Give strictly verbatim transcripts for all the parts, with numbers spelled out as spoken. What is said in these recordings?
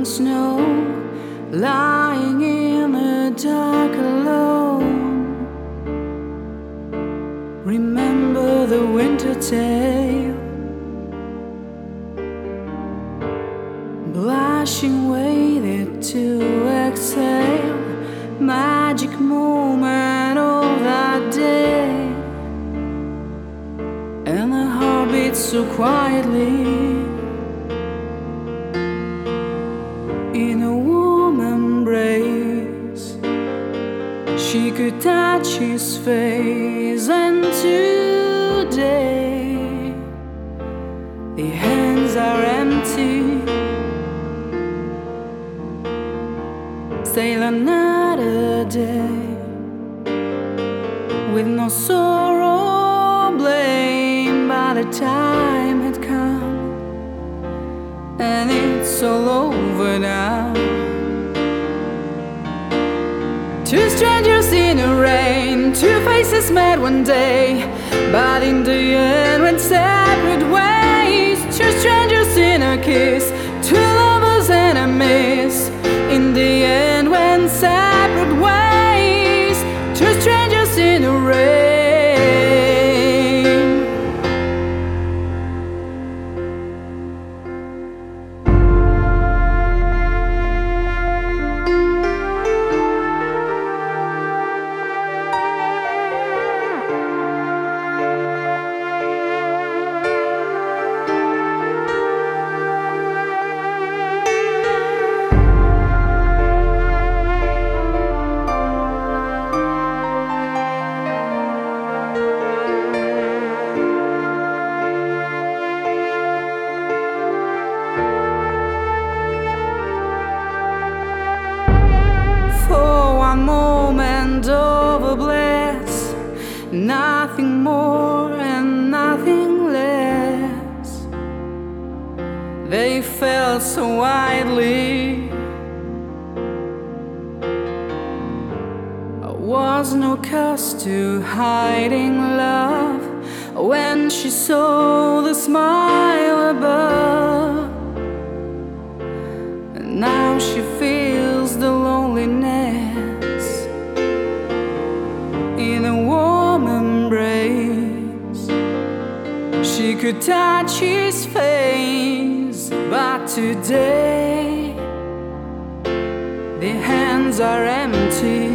snow, lying in the dark alone. Remember the winter tale, blushing waited to exhale, magic moment of that day. And the heart beats so quietly in a warm embrace. She could touch his face, and today the hands are empty. Sail another day with no sorrow, blame, but the time had come, and it's all over now. Two strangers in the rain, two faces met one day, but in the end went separate ways. Two strangers in a kiss, two lovers and a miss, in the end went separate ways. Two strangers in the rain. Moment of a bliss, nothing more and nothing less. They felt so widely. There was no cost to hiding love when she saw the smile above. And now she feels the loneliness in a warm embrace. She could touch his face, but today the hands are empty.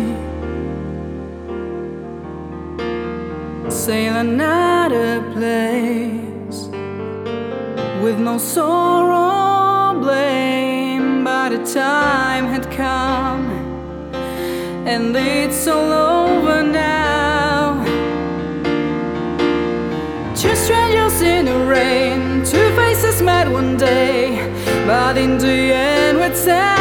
Sail another place with no sorrow, blame, but the time had come, and it's all over now. Two strangers in the rain, two faces met one day, but in the end we'd say